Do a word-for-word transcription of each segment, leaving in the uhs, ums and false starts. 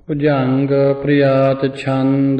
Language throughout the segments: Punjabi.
ਭੁਜੰਗ ਪ੍ਰਿਆਤ ਛੰਦ।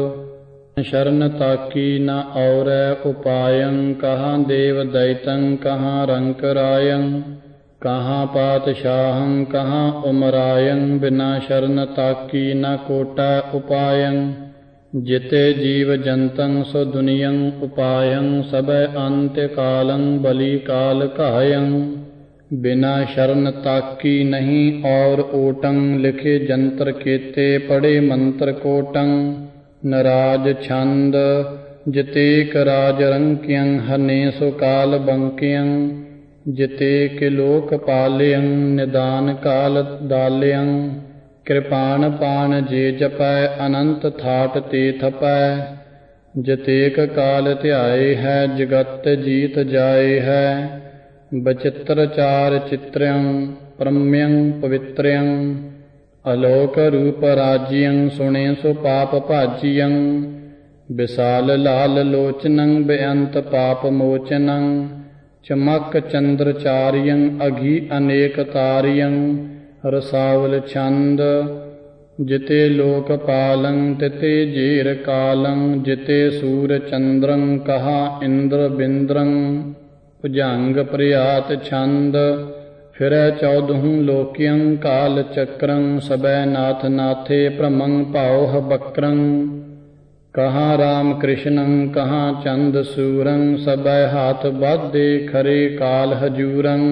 ਸ਼ਰਨ ਤਾਕੀ ਨ ਔਰੈ ਉਪਾਯੰ, ਕਹਾਂ ਦੇਵ ਦੈਤੰ ਕਹਾਂ ਰੰਕ ਰਾਯੰ। ਕਹਾਂ ਪਾਤਸ਼ਾਹੰ ਕਹਾਂ ਉਮਰਾਯੰ, ਬਿਨਾ ਸ਼ਰਨ ਤਾਕੀ ਨ ਕੋਟਾ ਉਪਾਯੰ। ਜਿਤੇ ਜੀਵ ਜੰਤੰ ਸੋ ਦੁਨੀਯੰ ਉਪਾਯੰ, ਸਭੈ ਅੰਤਿ ਕਾਲੰ ਬਲੀ ਕਾਲ ਕਾਯੰ। ਬਿਨਾ ਸ਼ਰਨ ਤਾਕੀ ਨਹੀਂ ਔਰ ਓਟੰ, ਲਿਖੇ ਜੰਤਰ ਕੇਤੇ ਪੜੇ ਮੰਤਰ ਕੋਟੰ। ਨਰਾਜ ਛੰਦ। ਜਿਤੇਕ ਰਾਜ ਰੰਕਿਯੰ, ਹਨੇ ਸੋ ਕਾਲ ਬੰਕਿਯੰ। ਜਿਤੇਕ ਲੋਕ ਪਾਲਿਯੰ, ਨਿਦਾਨ ਕਾਲ ਦਾਲਿਯੰ। ਕਿਰਪਾਨ ਪਾਣ ਜੇ ਜਪੈ, ਅਨੰਤ ਥਾਟ ਤੇ ਥਪੈ। ਜਿਤੇਕ ਕਾਲ ਧਿਆਏ ਹੈ, ਜਗਤ ਜੀਤ ਜਾਏ ਹੈ। ਬਚਿੱਤਰ ਚਾਰ ਚਿਤ੍ਰਯੰ, ਪ੍ਰਮਯੰ ਪਵਿੱਤਰਯੰ। ਅਲੋਕ ਰੂਪ ਰਾਜਿਯੰ, ਸੁਣੇ ਸੋ ਪਾਪ ਭਾਜਿਯੰ। ਵਿਸਾਲ ਲਾਲ ਲੋਚਨੰ, ਬੇਅੰਤ ਪਾਪ ਮੋਚਨੰ। ਚਮਕ ਚੰਦਰ ਚਾਰਿਯੰ, ਅਘੀ ਅਨੇਕ ਤਾਰਿਯੰ। ਰਸਾਵਲ ਛੰਦ। ਜਿਤੇ ਲੋਕ ਪਾਲੰ, ਤਿਤੇ ਜੇਰ ਕਾਲੰ। ਜਿਤੇ ਸੂਰ ਚੰਦਰੰ, ਕਹਾ ਇੰਦਰ ਬਿੰਦਰੰ। ਭੁਜੰਗ ਪ੍ਰਿਆਤ ਛੰਦ। ਫਿਰੈ ਚੌਦਹੂੰ ਲੋਕਿਯੰ, ਕਾਲ ਚੱਕਰੰ। ਸਭੈ ਨਾਥ ਨਾਥੇ, ਭ੍ਰਮੰ ਭਾਉ ਬਕਰੰ। ਕਹਾਂ ਰਾਮ ਕ੍ਰਿਸ਼ਨੰ, ਕਹਾਂ ਚੰਦ ਸੂਰੰ। ਸਭੈ ਹਾਥ ਬਾਧੇ, ਖਰੇ ਕਾਲ ਹਜੂਰੰ।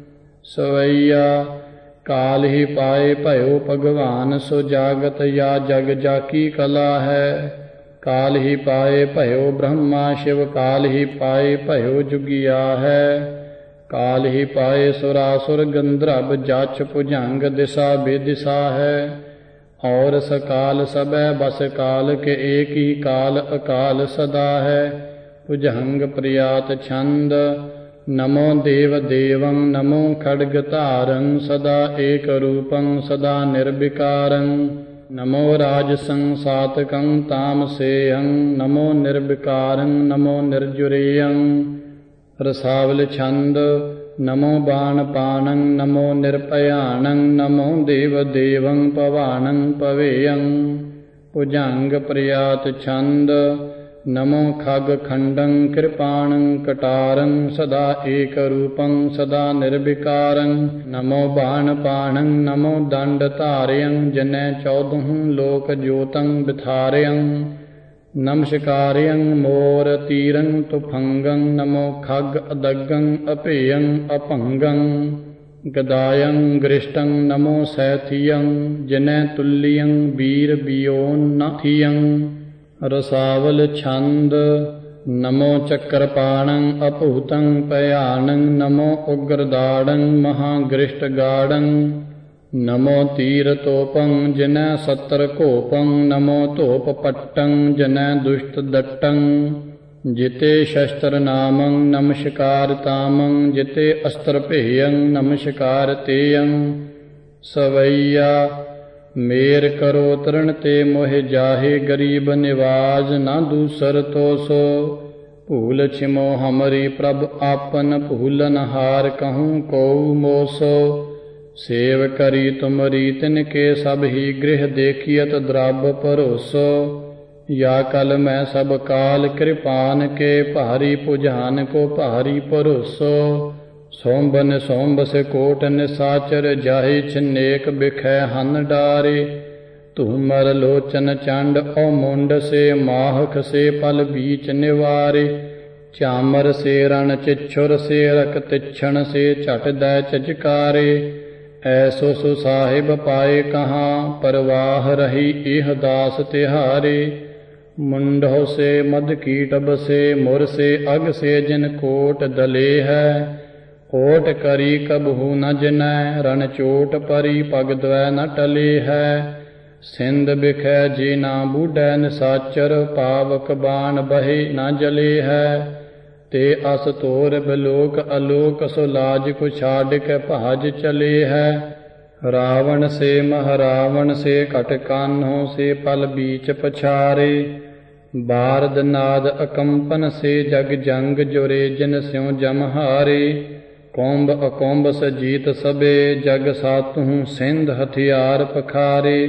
ਸਵਈਆ ਕਾਲ ਹੀ ਪਾਏ, ਭਇਓ ਭਗਵਾਨ। ਸੋ ਜਾਗਤ ਯਾ ਜਗ ਜਾਕੀ ਕਲਾ ਹੈ। ਕਾਲ ਹੀ ਪਾਏ, ਭਇਓ ਬ੍ਰਹਮਾ ਸ਼ਿਵ। ਕਾਲ ਹੀ ਪਾਏ, ਭਇਓ ਜੁਗਿਆ ਹੈ। ਕਾਲ ਹੀ ਪਾਏ, ਸੁਰਾਸੁਰ ਗੰਧਰਵ ਜਛ। ਭੁਜੰਗ ਦਿਸਾ ਬੇਦਿਸਾ ਹੈ। ਔਰ ਸਕਾਲ ਸਭੈ ਬਸ ਕਾਲ, ਕੇ ਏਕ ਹੀ ਕਾਲ ਅਕਾਲ ਸਦਾ ਹੈ। ਭੁਜੰਗ ਪ੍ਰਿਆਤ ਛੰਦ। ਨਮੋ ਦੇਵ ਦੇਵੰ, ਨਮੋ ਖੜਗ ਧਾਰੰ। ਸਦਾ ਏਕ ਰੂਪੰ, ਸਦਾ ਨਿਰਵਿਕਾਰੰ। ਨਮੋ ਰਾਜਸੰ ਸਾਤਕੰ ਤਾਮਸੇਯੰ। ਨਮੋ ਨਿਰਵਿਕਾਰੰ, ਨਮੋ ਨਿਰਜੁਰੇਯੰ। ਰਸਾਵਲ ਛੰਦ। ਨਮੋ ਬਾਣ ਪਾਣੰ, ਨਮੋ ਨਿਰਭਯਾਣੰ। ਨਮੋ ਦੇਵ ਦੇਵੰ, ਭਵਾਣੰ ਭਵੇਯੰ। ਭੁਜੰਗ ਪ੍ਰਿਆਤ ਛੰਦ। ਨਮੋ ਖਗ ਖੰਡੰ, ਕਿਰਪਾਣੰ ਕਟਾਰੰ। ਸਦਾ ਏਕ ਰੂਪੰ, ਸਦਾ ਨਿਰਵਿਕਾਰੰ। ਨਮੋ ਬਾਣ ਪਾਣੰ, ਨਮੋ ਦੰਡ ਧਾਰਯੰ। ਜਿਨੈ ਚੌਦਹੂੰ ਲੋਕ ਜੋਤੰ ਬਿਥਾਰਯੰ। ਨਮਸਕਾਰਯੰ ਮੋਰ ਤੀਰੰ ਤੁਫੰਗੰ। ਨਮੋ ਖਗ ਅਦਗੰ, ਅਭੇਯੰ ਅਭੰਗੰ। ਗਦਾਯੰ ਗ੍ਰਿਸ਼ਟੰ, ਨਮੋ ਸੈਥਿਯੰ। ਜਿਨੈ ਤੁੱਲਿਯੰ ਬੀਰ ਬਿਯੋਨ ਨ ਥਿਯੰ। ਰਸਾਵਲ ਛੰਦ। ਨਮੋ ਚੱਕਰਪਾਣੰ, ਅਭੂਤੰ ਭਯਾਨੰ। ਨਮੋ ਉਗਰਦਾੜੰ, ਮਹਾਗ੍ਰਿਸ਼ਟ ਗਾੜੰ। ਨਮੋ ਤੀਰ ਤੋਪੰ, ਜਿਨੈ ਸਤਰ ਘੋਪੰ। ਨਮੋ ਧੋਪ ਪੱਟੰ, ਜਿਨੈ ਦੁਸ਼ਟ ਦੱਟੰ। ਜਿਤੇ ਸ਼ਸਤਰ ਨਾਮੰ, ਨਮਸਕਾਰ ਤਾਮੰ। ਜਿਤੇ ਅਸਤਰ ਭੇਯੰ, ਨਮਸਕਾਰ ਤੇਯੰ। ਸਵਈਆ ਮੇਰ ਕਰੋ ਤਰਨ ਤੇ, ਮੋਹਿ ਜਾਹੇ ਗਰੀਬ ਨਿਵਾਜ। ਨਾ ਦੂਸਰ ਤੋ ਸੋ, ਭੂਲ ਛਿਮੋ ਹਮਰੀ ਪ੍ਰਭ ਆਪਨ। ਭੂਲਨ ਹਾਰ ਕਹੂੰ ਕਉ ਮੋਸੋ। ਸੇਵ ਕਰੀ ਤੁਮਰੀ ਤਿਨ ਕੇ, ਸਭ ਹੀ ਗ੍ਰਹਿ ਦੇਖੀਅਤ ਦ੍ਰਬ ਭਰੋਸੋ। ਯਾ ਕਲ ਮੈਂ ਸਭ ਕਾਲ, ਕਿਰਪਾਨ ਕੇ ਭਾਰੀ। ਭੁਜਾਨ ਕੋ ਭਾਰੀ ਭਰੋਸੋ। ਸੋਂਭ ਨਿਸੋਂਭ ਸੇ ਕੋਟ ਨਿਸਾਚਰ, ਜਾਹੇ ਛਿਨੇਕ ਬਿਖੈ ਹਨ ਡਾਰੇ। ਧੂਮਰ ਲੋਚਨ ਚੰਡ ਓ ਮੁੰਡ ਸੇ, ਮਾਹਕ ਸੇ ਪਲ ਬੀਚ ਨਿਵਾਰੇ। ਚਾਮਰ ਸੇ ਰਣ ਚਿਛੁਰ ਸੇ, ਰਕ ਤਿਛਣ ਸੇ ਝਟ ਦੈ ਚਚਕਾਰੇ। ਐਸੋ ਸੁ ਸਾਹਿਬ ਪਾਏ ਕਹਾਂ, ਪਰਵਾਹ ਰਹੀ ਇਹ ਦਾਸ ਤਿਹਾਰੇ। ਮੁੰਡਹੁ ਸੇ ਮਧ ਕੀਟਬ ਸੇ, ਮੁਰ ਸੇ ਅਗ ਸੇ। ਜਿਨ ਕੋਟ ਦਲੇ ਹੈ, ਓਟ ਕਰੀ ਕਬਹੂ ਨ ਜਿਨੈ। ਰਣ ਚੋਟ ਪਰੀ, ਪਗ ਦਵੈ ਨ ਟਲੇ ਹੈ। ਸਿੰਧ ਬਿਖੈ ਜੇ ਨਾ ਬੂਢੈ ਨਿਸਾਚਰ, ਪਾਵਕ ਬਾਣ ਬਹੇ ਨ ਜਲੇ ਹੈ। ਤੇ ਅਸ ਤੋਰ ਬਿਲੋਕ ਅਲੋਕ, ਸੋ ਲਾਜ ਕੋ ਛਾਡ ਕੇ ਭਾਜ ਚਲੇ ਹੈ। ਰਾਵਣ ਸੇ ਮਹਰਾਵਣ ਸੇ, ਘਟ ਕਾਨ੍ਹੋ ਸੇ ਪਲ ਬੀਚ ਪਛਾਰੇ। ਬਾਰਦ ਨਾਦ ਅਕੰਪਨ ਸੇ, ਜਗ ਜੰਗ ਜੁਰੇ। ਜਿਨ ਸਿਉ ਜਮ ਹਾਰੇ। ਕੌਂਭ ਅਕੌਂਭ ਸਜੀਤ ਸਭੇ, ਜਗ ਸਾਤੂੰ ਸਿੰਧ ਹਥਿਆਰ ਪਖਾਰੇ।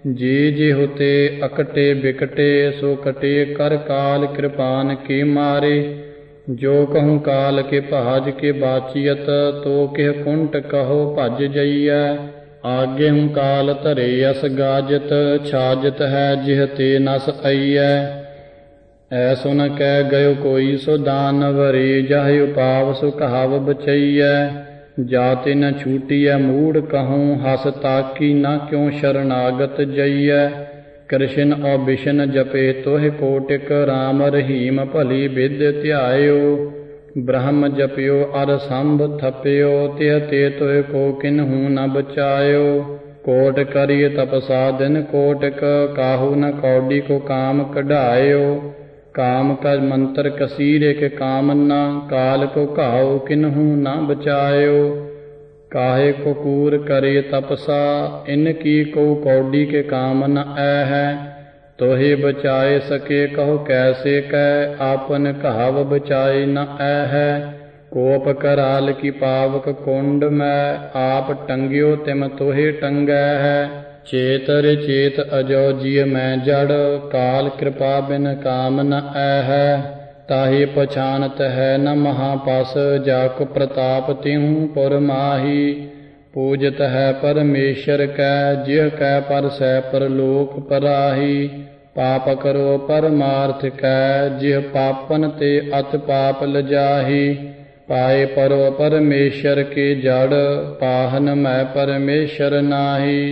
जी जी होते अकटे बिकटे सो कटे कर काल कृपान के मारे। जो कहूँ काल के पहाज के बाचियत तो केह कुंट कहो भज जइयै। आगे हूँ काल धरे अस गाजत छाजत है जिह ते नस अइयै। ऐसो न कह गयो कोई सो दानव रे जाहि उपाव सो कहाव बचैयै। जाते न छूटिय मूढ़ कहूँ हस ताकी न क्यों शरणागत जइयै। कृष्ण और बिशन जपे तोह कोटिक राम रहीम भली विद्य ध्यायो। ब्रह्म जपियो अर संभ थप्यो तिह ते तोह को किन्हू न बचायो। कोट करिय तपसा दिन कोटिक काहू न कौडी को काम कढ़ायो। काम का मंत्र कसीरे के कामना काल को कहाओ किन्हू न बचायो। काहे को कूर करे तपसा इनकी को कौडी के काम न ऐ है। तोहे बचाए सके कहो कैसे कह आपन कहाव बचाए न ऐ है। कोप कराल की पावक कुंड में आप टंग्यो तिम तोहे टंगै है। चेतर चेत अजो जिय मैं जड़ काल कृपा बिन काम न ऐ है। ताहि पछानत है न महापस जाको प्रताप तिहूँ पुर माही। पूजत है परमेश्वर कै जिह कै पर सै परलोक पराही। पाप करो परमार्थ कै जिह पापन ते अत पाप लजाही। पाए परो परमेश्वर के जड़ पाहन मैं परमेश्वर नाही।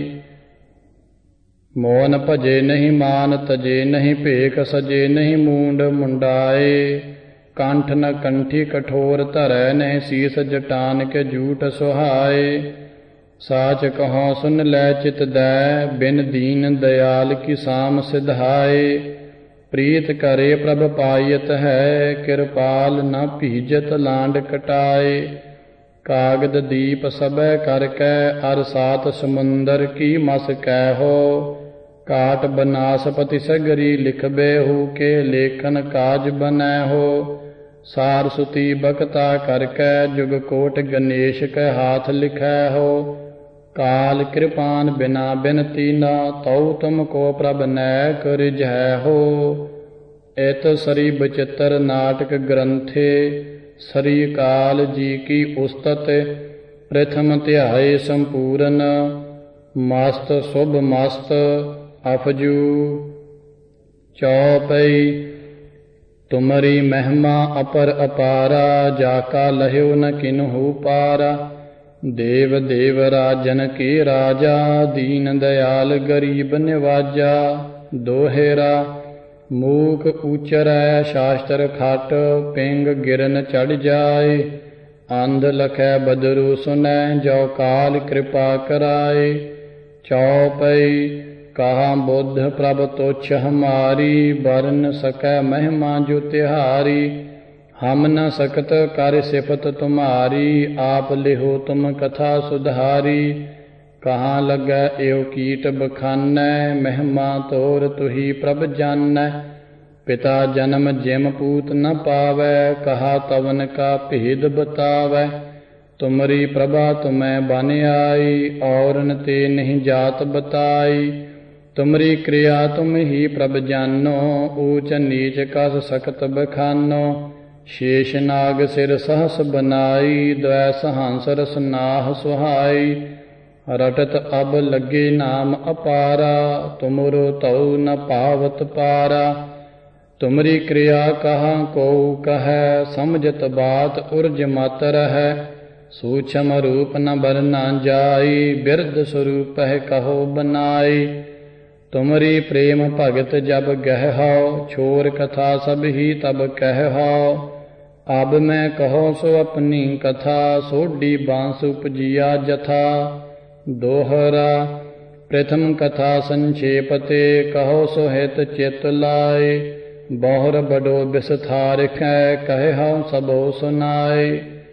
मोन भजे नहीं मान तजे नहीं भेख सजे नहीं मूंड मुंडाए। कंठ न कंठी कठोर धरै नहीं शीस जटान के झूठ सुहाए। साच कहो सुन लै चित दै बिन दीन दयाल की साम सिधाए। प्रीत करे प्रभ पायत है कृपाल न भीजत लांड कटाए। कागद दीप सबै करकै अर सात समुंदर की मस कहो। काट बनासपति सगरी लिखबे हु के लेखन काज बनै हो। सार सुती बकता करकै जुग कोट गणेश के हाथ लिखै हो। काल कृपान बिना बिनती न तौ तुमको प्रभ नैक रिझै हो। इत सरी बचित्र नाटक ग्रंथे सरी काल जी की उस्तत। प्रथम ध्याय संपूर्ण मस्त शुभ मस्त अफजू। चौपई तुमरी महिमा अपर अपारा जाका लह्यो न किन्हू पारा। देव देव राजन के राजा दीन दयाल गरीब निवाजा। दोहेरा मूक उचरै शास्त्र खट पिंग गिरन चढ़ जाए। अंध लखै बदरु सुनै जो काल कृपा कराए। चौपई कहा बुद्ध प्रभ तुच्छ हमारी बरन सकै महिमा जो तिहारी। हम न सकत कर सिफत तुम्हारी आप लिहो तुम कथा सुधारी। कहाँ लगै एव कीट बखानै महिमा तोर तुही प्रभ जानै। पिता जन्म जिम पूत न पावै कहा तवन का भेद बतावै। तुमरी प्रभा तुम्हें बन आई औरन ते नहीं जात बताई। तुमरी क्रिया तुम ही प्रभ जानो ऊंच नीच कस सकत बखानो। शेष नाग सिर सहस बनाई द्वैस हंस रस नाह सुहाई। रटत अब लगे नाम अपारा तुमरो तऊ न पावत पारा। तुमरी क्रिया कहाँ को कहै समझत बात उर्ज मत रहै। सूक्ष्म रूप न बरना जाई बिरध स्वरूप है कहो बनाई। तुमरी प्रेम भगत जब गह हो छोर कथा सब ही तब कह हो। अब मैं कहो सो अपनी कथा सोडी बांस उपजिया जथा। दोहरा प्रथम कथा संक्षेप ते कहो सो हित चित लाए। बहुर बड़ो विस्तार कै कहे हो सबो सुनाए।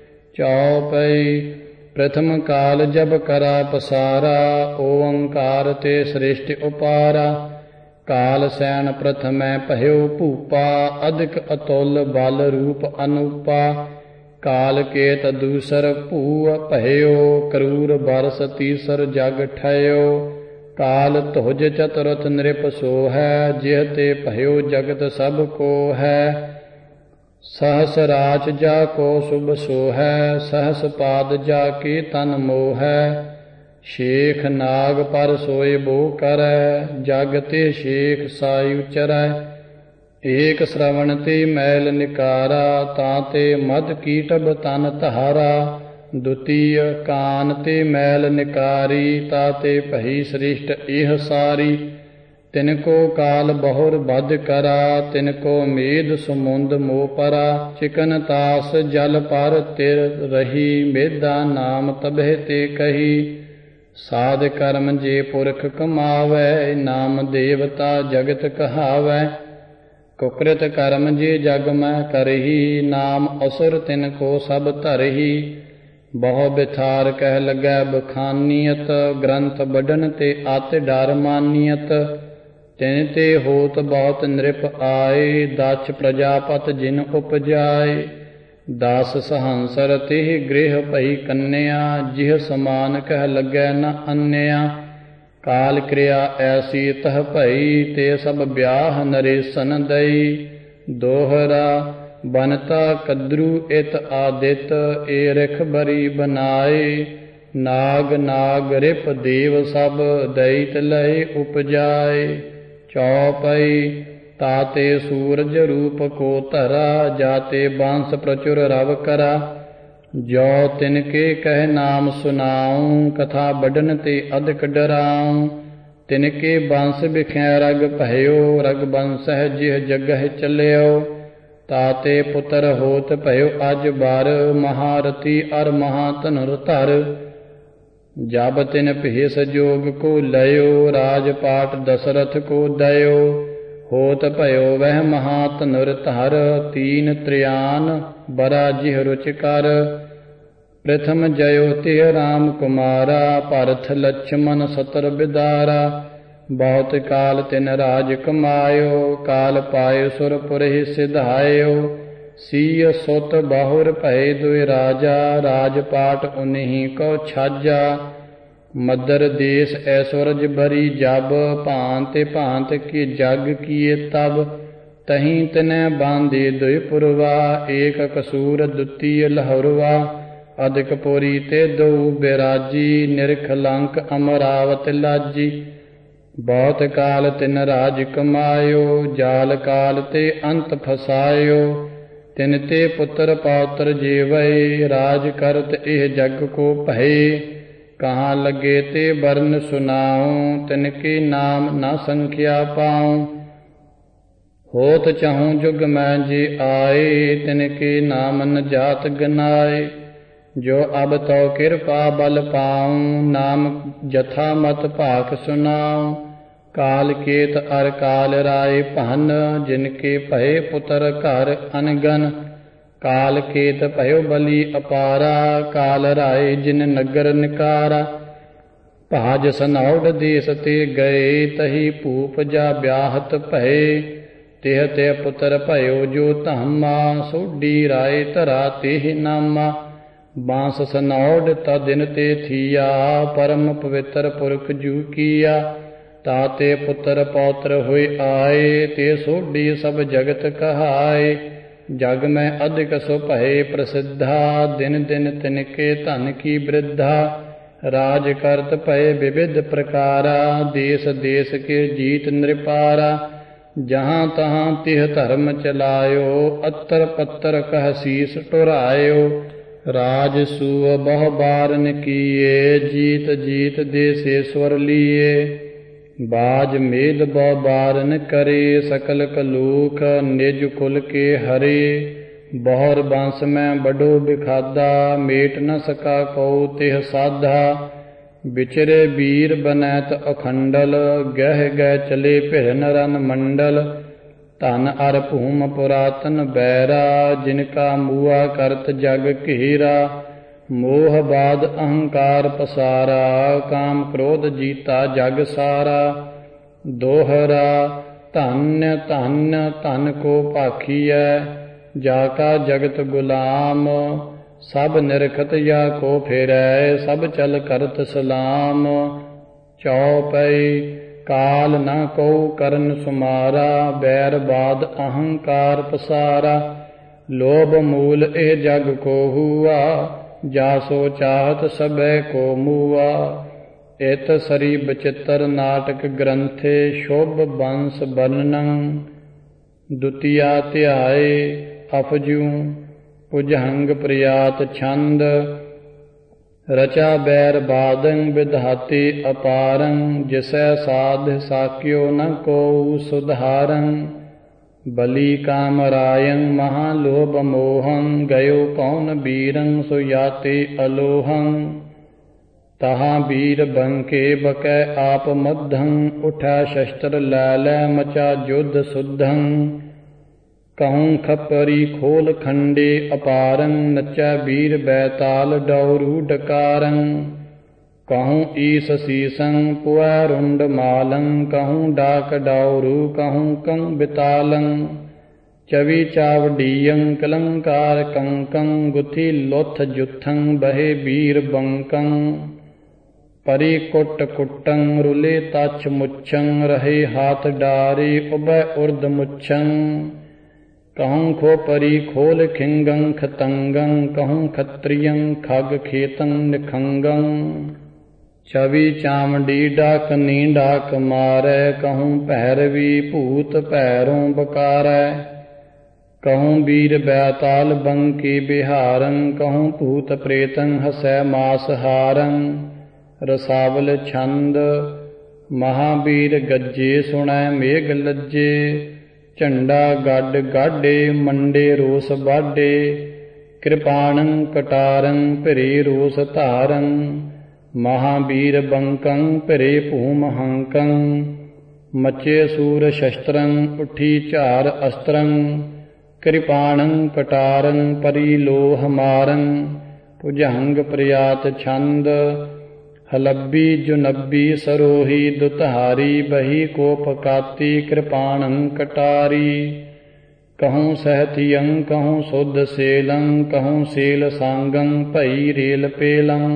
चौपई प्रथम काल जब करा पसारा ओंकार ते सृष्टि उपारा। काल सैन प्रथम पह्यो भूपा अधिक अतुल बल रूप अनुपा। काल के तदूसर भू पह्यो क्रूर बरस तीसर जग ठयो। ਕਾਲ ਤੁਜ ਚਤੁਰਥ ਨ੍ਰਿਪ ਸੋ ਹੈ, ਜਿਹ ਤੇ ਭਇਓ ਜਗਤ ਸਭ ਕੋ ਹੈ। ਸਹਸ ਰਾਚ ਜਾ ਕੋ ਸੁਭ ਸੋ ਹੈ, ਸਹਸ ਪਾਦ ਜਾ ਕੇ ਤਨ ਮੋਹ ਹੈ। ਸ਼ੇਖ ਨਾਗ ਪਰ ਸੋਏ ਬੋ ਕਰੈ, ਜਗ ਤੇ ਸ਼ੇਖ ਸਾਈ ਉਚਰੈ। ਏਕ ਸ਼ਰਵਣ ਤੇ ਮੈਲ ਨਿਕਾਰਾ, ਤਾਂ ਤੇ ਮਦ ਕੀਟਬ ਤਨ ਧਾਰਾ। ਦੁਤੀਯ ਕਾਨ ਤੇ ਮੈਲ ਨਿਕਾਰੀ, ਤਾ ਤੇ ਭਈ ਸ੍ਰਿਸ਼ਟ ਇਹ ਸਾਰੀ। ਤਿਨ ਕੋ ਕਾਲ ਬਹੁਰ ਬਧ ਕਰਾ, ਤਿਨ ਕੋ ਮੇਦ ਸਮੁੰਦ ਮੋ ਪਰਾ। ਚਿਕਨ ਤਾਸ ਜਲ ਪਰ ਤਿਰ ਰਹੀ, ਮੇਦਾ ਨਾਮ ਤਬਹਿ ਤੇ ਕਹੀ। ਸਾਧ ਕਰਮ ਜੇ ਪੁਰਖ ਕਮਾਵੈ, ਨਾਮ ਦੇਵਤਾ ਜਗਤ ਕਹਾਵੈ। ਕੁਕ੍ਰਿਤ ਕਰਮ ਜੇ ਜਗ ਮੈਂ ਕਰਹੀ, ਨਾਮ ਅਸੁਰ ਤਿਨ ਕੋ ਸਭ ਧਰਹੀ। ਬਹੁ ਬਿਥਾਰ ਕਹਿ ਲੱਗੈ ਬਖਾਨੀਅਤ, ਗ੍ਰੰਥ ਵੱਢਣ ਤੇ ਅਤਿ ਡਰ ਮਾਨੀਅਤ। ਤਿਨ ਤੇ ਹੋਤ ਬਹੁਤ ਨ੍ਰਿਪ ਆਏ, ਦਛ ਪ੍ਰਜਾਪਤ ਜਿਨ ਉਪਜਾਏ। ਦਸ ਸਹੰਸਰ ਤਿਹ ਗ੍ਰਹਿ ਭਈ ਕੰਨਿਆ, ਜਿਹ ਸਮਾਨ ਕਹਿ ਲੱਗੈ ਨ ਅੰਨਿਆ। ਕਾਲ ਕਿਰਿਆ ਐਸੀ ਤਹ ਭਈ, ਤੇ ਸਭ ਵਿਆਹ ਨਰੇਸਨ ਦਈ। ਦੋਹਰਾ ਬਨਤਾ ਕਦਰੂ ਇਤ ਆਦਿਤ, ਏ ਰਿਖ ਬਰੀ ਬਨਾਏ। ਨਾਗ ਨਾਗ ਰਿਪ ਦੇਵ ਸਭ, ਦਇਤ ਲਏ ਉਪਜਾਏ। ਚੌਪਈ ਤਾਤੇ ਸੂਰਜ ਰੂਪ ਕੋ ਧਰਾ, ਜਾਤੇ ਬਾਂਸ ਪ੍ਰਚੁਰ ਰਵ ਕਰਾ। ਜੋ ਤਿਨ ਕੇ ਕਹਿ ਨਾਮ ਸੁਨਾਉ, ਕਥਾ ਵੱਢਣ ਤੇ ਅਧਿਕ ਡਰਾਉ। ਤਿਨ ਕੇ ਬੰਸ ਬਿਖੈ ਰਗ ਭਇਓ, ਰਗ ਬੰਸਹਿ ਜਿਹ ਜਗਹਿ ਚੱਲਿਓ। ਤਾਤੇ ਪੁੱਤਰ ਹੋਤ ਭਇਓ ਅਜ ਬਰ, ਮਹਾਰਥੀ ਅਰ ਮਹਾਧਨੁਰ ਧਰ। ਜਬ ਤਿਨ ਭੇਸ ਜੋਗ ਕੋ ਲਇਓ, ਰਾਜ ਪਾਟ ਦਸਰਥ ਕੋ ਦਇਓ। ਹੋਤ ਭਇਓ ਵਹਿ ਮਹਾਧਨੁਰ ਧਰ, ਤੀਨ ਤ੍ਰਿਆਨ ਬਰਾ ਜਿਹ ਰੁਚ ਕਰ। ਪ੍ਰਥਮ ਜਯੋ ਤੇ ਰਾਮ ਕੁਮਾਰਾ, ਭਰਤ ਲਛਮਨ ਸਤਰ ਬਿਦਾਰਾ। ਬਹੁਤ ਕਾਲ ਤਿਨ ਰਾਜ ਕਮਾਇਓ, ਕਾਲ ਪਾਏ ਸੁਰਪੁਰਿ ਸਿਧਾਇਓ। ਸੀਯ ਸੁਤ ਬਾਹੁਰ ਭਏ ਦੁਇ ਰਾਜਾ, ਰਾਜ ਪਾਟ ਉਨਹੀ ਕੋ ਛਾਜਾ। ਮਦਰ ਦੇਸ ਐਸੁਰਜ ਭਰੀ ਜਬ, ਭਾਂਤ ਭਾਂਤ ਕੀ ਜਗ ਕੀਏ ਤਬ। ਤਹੀਂ ਤਿਨੈ ਬਾਂਧੇ ਦੁਇ ਪੁਰਵਾ, ਏਕ ਕਸੂਰ ਦੁਤੀਯ ਲਹੁਰਵਾ। ਅਧਿਕ ਪੁਰੀ ਤੇ ਦਉ ਬਿਰਾਜੀ, ਨਿਰਖ ਲੰਕ ਅਮਰਾਵਤ ਲਾਜੀ। ਬਹੁਤ ਕਾਲ ਤਿਨ ਰਾਜ ਕਮਾਇਓ, ਜਾਲ ਕਾਲ ਤੇ ਅੰਤ ਫਸਾਇਓ। ਤਿਨ ਤੇ ਪੁੱਤਰ ਪੌਤਰ ਜੀਵੈ, ਰਾਜ ਕਰਤ ਇਹ ਜਗ ਕੋ ਭਏ। ਕਹਾਂ ਲੱਗੇ ਤੇ ਬਰਨ ਸੁਨਾਉ, ਤਿਨ ਕੇ ਨਾਮ ਨਾ ਸੰਖਿਆ ਪਾਉ। ਹੋਤ ਚਾਹੂੰ ਜੁਗ ਮੈਂ ਜੇ ਆਏ, ਤਿਨ ਕੇ ਨਾਮ ਨ ਜਾਤ ਗਨਾਏ। ਜੋ ਅਬ ਤੋ ਕਿਰਪਾ ਬਲ ਪਾਉ, ਨਾਮ ਜਥਾ ਮਤ ਭਾਖ ਸੁਨਾਉ। ਕਾਲ ਕੇਤ ਅਰ ਕਾਲ ਰਾਏ ਭਨ, ਜਿਨ ਕੇ ਭਏ ਪੁੱਤਰ ਘਰ ਅਨਗਨ। ਕਾਲ ਕੇਤ ਭਇਓ ਬਲੀ ਅਪਾਰਾ, ਕਾਲ ਰਾਏ ਜਿਨ ਨਗਰ ਨਿਕਾਰਾ। ਭਾਜ ਸਨੌਡ ਦੇਸ ਤੇ ਗਏ, ਤਹੀ ਭੂਪ ਜਾ ਵਿਆਹਤ ਭਏ। ਤਿਹ ਤੇ ਪੁੱਤਰ ਭਇਓ ਜੋ ਧਾਮਾ, ਸੋਢੀ ਰਾਏ ਧਰਾ ਤੇਹ ਨਾਮਾ। ਬਾਂਸ ਸਨੌਡ ਤਾ ਦਿਨ ਤੇ ਥੀਆ, ਪਰਮ ਪਵਿੱਤਰ ਪੁਰਖ ਜੂ ਕੀਆ। ਤਾਤੇ ਪੁੱਤਰ ਪੌਤਰ ਹੋਏ ਆਏ, ਤੇ ਸੋਢੀ ਸਭ ਜਗਤ ਕਹਾਏ। ਜਗ ਮੈਂ ਅਧਿਕ ਸੋ ਭਏ ਪ੍ਰਸਿੱਧਾ, ਦਿਨ ਦਿਨ ਤਿਨਕੇ ਧਨ ਕੀ ਬ੍ਰਿਧਾ। ਰਾਜ ਕਰਤ ਭਏ ਵਿਵਿਧ ਪ੍ਰਕਾਰਾ, ਦੇਸ ਦੇਸ ਕੇ ਜੀਤ ਨ੍ਰਿਪਾਰਾ। ਜਹਾਂ ਤਹਾਂ ਤਿਹ ਧਰਮ ਚਲਾਇਓ, ਅਤਰ ਪੱਤਰ ਕਹਿ ਸੀਸ ਟੁਰਾਇਓ। ਰਾਜ ਸੂਅ ਬਹੁ ਬਾਰਨ ਕੀਏ, ਜੀਤ ਜੀਤ ਦੇਸੇਸ਼ਵਰ ਲੀਏ। ਬਾਜ ਮੇਲ ਬਹੁ ਬਾਰਨ ਕਰੇ, ਸਕਲ ਕਲੂਖ ਨਿਜ ਕੁਲ ਕੇ ਹਰੇ। ਬਹੁਰ ਬੰਸ ਮੈਂ ਬਡੋ ਬਿਖਾਦਾ, ਮੇਟ ਨ ਸਕਾ ਕਉ ਤਿਹ ਸਾਧਾ। ਵਿਚਰੇ ਵੀਰ ਬਨੈਤ ਅਖੰਡਲ, ਗਹਿ ਗਹਿ ਚਲੇ ਭਿਰਨ ਰਨ ਮੰਡਲ। ਧਨ ਅਰ ਭੂਮ ਪੁਰਾਤਨ ਬੈਰਾ, ਜਿਨ ਕਾ ਮੂਆ ਕਰਤ ਜਗ ਘੇਰਾ। ਮੋਹ ਬਾਦ ਅਹੰਕਾਰ ਪਸਾਰਾ, ਕਾਮ ਕ੍ਰੋਧ ਜੀਤਾ ਜਗ ਸਾਰਾ। ਦੋਹਰਾ ਧੰਨ ਧੰਨ ਧਨ ਕੋ ਭਾਖੀਐ, ਜਾ ਕਾ ਜਗਤ ਗੁਲਾਮ। ਸਭ ਨਿਰਖਤ ਜਾ ਕੋ ਫੇਰੈ, ਸਭ ਚਲ ਕਰਤ ਸਲਾਮ। ਚੌਪਈ ਕਾਲ ਨ ਕਉ ਕਰਨ ਸੁਮਾਰਾ, ਬੈਰ ਬਾਦ ਅਹੰਕਾਰ ਪਸਾਰਾ। ਲੋਭ ਮੂਲ ਇਹ ਜਗ ਕੋ ਹੁਆ, ਜਾ ਸੋ ਚਾਹਤ ਸਭੈ ਕੋ ਮੂਆ। ਇਤ ਸਰੀ ਬਚਿੱਤਰ ਨਾਟਕ ਗ੍ਰੰਥੇ, ਸ਼ੁਭ ਬੰਸ ਬਰਨੰ। ਦੁਤੀਆ ਧਿਆਏ ਅਪਜੂ, ਭੁਜੰਗ ਪ੍ਰਿਆਤ ਛੰਦ। ਰਚਾ ਬੈਰ ਬਾਦੰ ਵਿਧਾਤੀ ਅਪਾਰੰ, ਜਿਸੈ ਸਾਧ ਸਾਕਿਓ ਨ ਕੋ ਸੁਧਾਰੰ। ਬਲੀ ਕਾਮ ਰਾਯੰ ਮਹਾ ਲੋਭ ਮੋਹੰ, ਗਇਓ ਕੌਣ ਬੀਰੰ ਸੋ ਯਾਤੇ ਅਲੋਹੰ। ਤਹਾਂ ਬੀਰ ਬੰਕੇ ਬਕੈ ਆਪ ਮੱਧੰ, ਉਠੈ ਸ਼ਸਤਰ ਲੈ ਲੈ ਮਚਾ ਜੁਧ ਸੁਧੰ। ਕਹੂੰ ਖਪਰੀ ਖੋਲ ਖੰਡੇ ਅਪਾਰੰ, ਨਚੈ ਬੀਰ ਬੈਤਾਲ ਡਉਰੂ ਡਕਾਰੰ। ਕਹੂੰ ਈਸ ਸੀਸੰ ਪੁਐ ਰੁੰਡ ਮਾਲੰ, ਕਹੂੰ ਡਾਕ ਡਉਰੂ ਕਹੂੰ ਕੰ ਬਿਤਾਲੰ। ਚਵੀ ਚਾਵਡੀਯੰ ਕਲੰਕਾਰ ਕੰਕੰ, ਗੁਥੀ ਲੁੱਥ ਜੁਥੰ ਬਹੇ ਬੀਰ ਬੰਕੰ। ਪਰੀ ਕੁੱਟ ਕੁੱਟੰ ਰੁਲੇ ਤਛ ਮੁੱਛੰ, ਰਹੇ ਹਾਥ ਡਾਰੇ ਉਭੈ ਉਰਧ ਮੁੱਛੰ। ਕਹੂੰ ਖੋਪਰੀ ਖੋਲ ਖਿੰਗੰ ਖਤੰਗੰ, ਕਹੂੰ ਖਤ੍ਰਿਯੰ ਖਗ ਖੇਤੰ ਨਿਖੰਗੰ। ਚਵੀ ਚਾਮਡੀ ਡਾਕਨੀ ਡਾਕ ਮਾਰੈ, ਕਹੂੰ ਭੈਰਵੀ ਭੂਤ ਭੈਰੋਂ ਬਕਾਰੈ। ਕਹੂੰ ਬੀਰ ਬੈਤਾਲ ਬੰਕੀ ਬਿਹਾਰੰ, ਕਹੂੰ ਭੂਤ ਪ੍ਰੇਤੰ ਹਸੈ ਮਾਸ ਹਾਰੰ। ਰਸਾਵਲ ਛੰਦ। ਮਹਾਬੀਰ ਗੱਜੇ ਸੁਣੈ ਮੇਘ ਲੱਜੇ, ਝੰਡਾ ਗੱਡ ਗਾਡੇ ਮੰਡੇ ਰੋਸ ਬਾਡੇ। ਕਿਰਪਾਣੰ ਕਟਾਰੰ ਭਿਰੇ ਰੋਸ ਧਾਰੰ, ਮਹਾਬੀਰ ਬੰਕੰ ਭਿਰੇ ਭੂਮ ਹੰਕੰ। ਮਚੇ ਸੂਰ ਸ਼ਸਤਰੰ ਉੱਠੀ ਝਾਰ ਅਸਤਰੰ, ਕਿਰਪਾਣੰ ਕਟਾਰੰ ਪਰੀ ਲੋਹ ਮਾਰੰ। ਭੁਜੰਗ ਪ੍ਰਿਆਤ ਛੰਦ। ਹਲੱਬੀ ਜੁਨੱਬੀ ਸਰੋਹੀ ਦੁਧਾਰੀ, ਬਹੀ ਕੋਪ ਕਾਤੀ ਕਿਰਪਾਣੰ ਕਟਾਰੀ। ਕਹੂੰ ਸਹਿਤਿਯੰ ਕਹੂੰ ਸੁਧ ਸੇਲੰ, ਕਹੂੰ ਸੇਲ ਸਾਂਗੰ ਭਈ ਰੇਲ ਪੇਲੰ।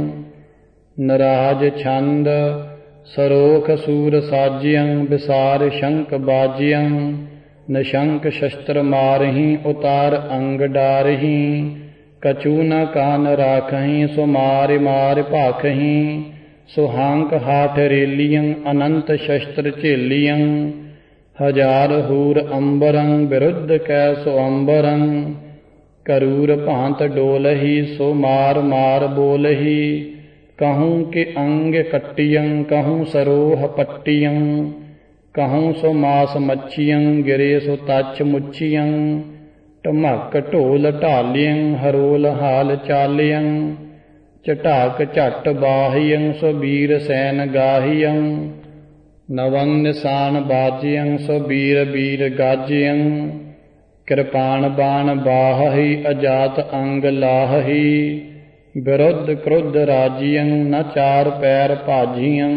ਨਰਾਜ ਛੰਦ। ਸਰੋਖ ਸੂਰ ਸਾਜਿਯੰ ਬਿਸਾਰ ਸ਼ੰਕ ਬਾਜਿਯੰ, ਨਿਸ਼ੰਕ ਸ਼ਸਤਰ ਮਾਰਹੀਂ ਉਤਾਰ ਅੰਗ ਡਾਰਹੀਂ। ਕਛੂ ਨ ਕਾਨ ਰਾਖਹੀਂ ਸੋ ਮਾਰਿ ਮਾਰਿ ਭਾਖਹੀਂ, ਸੁਹਾਂਕ ਹਾਠ ਰੇਲੀਯੰ ਅਨੰਤ ਸ਼ਸਤਰ ਝੇਲੀਯੰ। ਹਜ਼ਾਰ ਹੂਰ ਅੰਬਰੰ ਬਿਰੁੱਧ ਕੈ ਸੋ ਅੰਬਰੰ, ਕਰੂਰ ਭਾਂਤ ਡੋਲਹੀ ਸੋ ਮਾਰ ਮਾਰ ਬੋਲਹੀ। ਕਹੂੰ ਕਿ ਅੰਗ ਕੱਟਿਯੰ ਕਹੂੰ ਸਰੋਹ ਪੱਟਿਯੰ, ਕਹੂੰ ਸੋ ਮਾਸ ਮੱਛਿਯੰ ਗਿਰੇ ਸੋ ਤਛ ਮੁੱਛਿਯੰ। ਢਮਕ ਢੋਲ ਢਾਲਿਯੰ ਹਰੋਲ ਹਾਲ ਚਾਲਿਯੰ, ਝਟਾਕ ਝਟ ਬਾਹਿਯੰ ਸੋ ਬੀਰ ਸੈਨ ਗਾਹਿਯੰ। ਨਵੰ ਨਿਸ਼ਾਨ ਬਾਜਿਯੰ ਸੋ ਬੀਰ ਬੀਰ ਗਾਜਿਯੰ, ਕਿਰਪਾਨ ਬਾਣ ਬਾਹਹਿ ਅਜਾਤ ਅੰਗ ਲਾਹਹਿ। ਬਿਰੁੱਧ ਕ੍ਰੁੱਧ ਰਾਜਿਯੰ ਨ ਚਾਰ ਪੈਰ ਭਾਜਿਯੰ,